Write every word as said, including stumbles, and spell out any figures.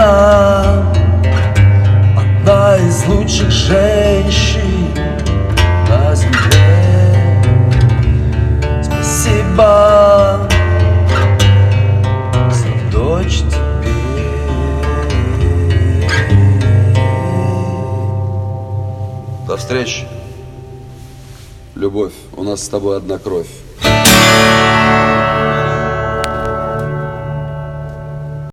меня одна из лучших женщин на земле. Спасибо за дочь тебе. До встречи, любовь, у нас с тобой одна кровь.